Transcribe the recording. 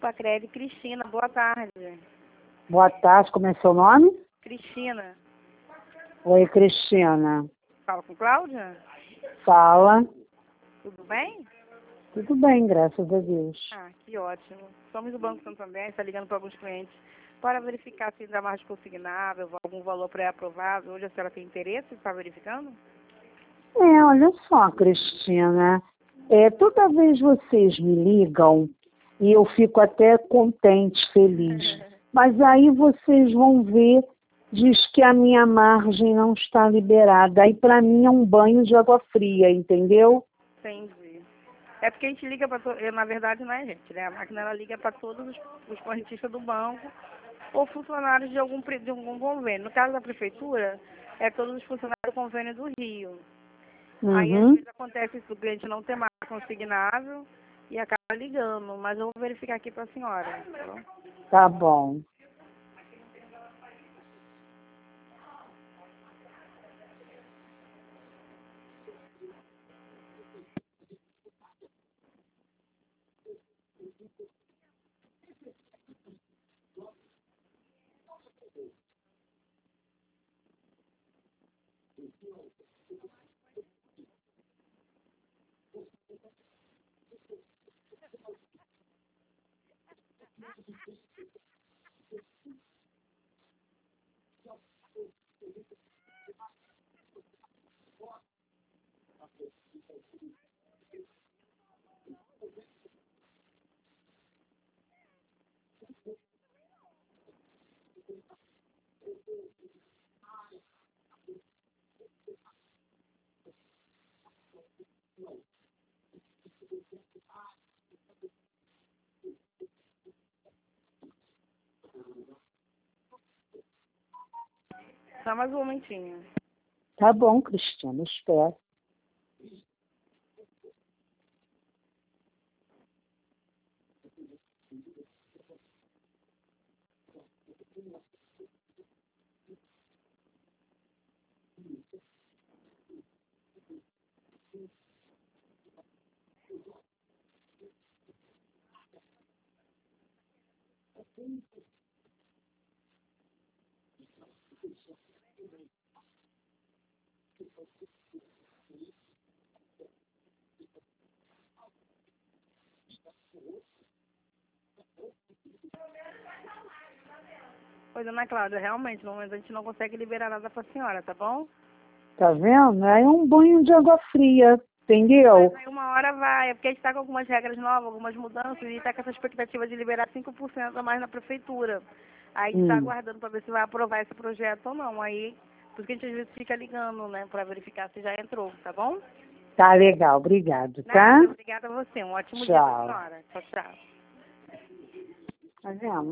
Pacred, Cristina, boa tarde. Boa tarde, como é seu nome? Cristina. Oi, Cristina. Fala com Cláudia? Fala. Tudo bem? Tudo bem, graças a Deus. Ah, que ótimo. Somos do Banco Santander, está ligando para alguns clientes para verificar se ainda mais consignável, algum valor pré-aprovado. Hoje a senhora tem interesse, está verificando? Olha só, Cristina. Toda vez vocês me ligam e eu fico até contente, feliz. Mas aí vocês vão ver, diz que a minha margem não está liberada. Aí para mim é um banho de água fria, entendeu? Entendi. É porque a gente liga para na verdade não é gente, né? A máquina ela liga para todos os correntistas do banco ou funcionários de algum convênio. No caso da prefeitura, é todos os funcionários do convênio do Rio. Aí às vezes acontece isso, o cliente não ter mais consignável e acaba ligando, mas eu vou verificar aqui para a senhora. Tá bom? Tá bom. Só mais um momentinho. Tá bom, Cristina, espero. Pois, Ana Cláudia, realmente, no momento a gente não consegue liberar nada para a senhora, tá bom? Tá vendo? É um banho de água fria, entendeu? Mas aí uma hora vai, é porque a gente está com algumas regras novas, algumas mudanças, e está com essa expectativa de liberar 5% a mais na prefeitura. Aí a gente está aguardando para ver se vai aprovar esse projeto ou não. Aí, por isso que a gente às vezes fica ligando, né, para verificar se já entrou, tá bom? Tá legal, obrigado, tá? Nada, obrigada a você. Um ótimo dia para a senhora. Tchau, tchau. Tá vendo?